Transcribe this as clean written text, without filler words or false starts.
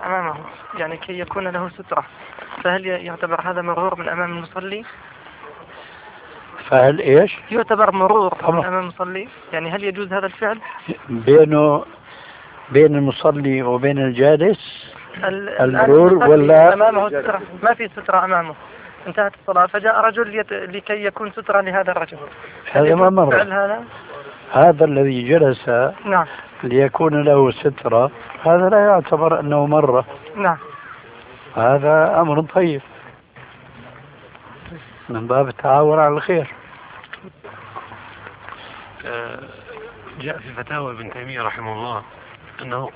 أمامه يعني كي يكون له سترة، فهل يعتبر هذا مرور من أمام المصلي؟ فهل إيش؟ يعتبر مرور من أمام المصلي، يعني هل يجوز هذا الفعل؟ بين المصلي وبين الجالس المرور، ولا أمامه سترة، ما في سترة أمامه، انتهت الصلاة فجاء رجل لكي يكون سترة لهذا الرجل، هذا ما مر. هذا الذي جلس نعم ليكون له سترة هذا لا يعتبر أنه مرة. نعم. هذا أمر طيب من باب التعاون على الخير. جاء في فتاوى ابن تيمية رحمه الله أنه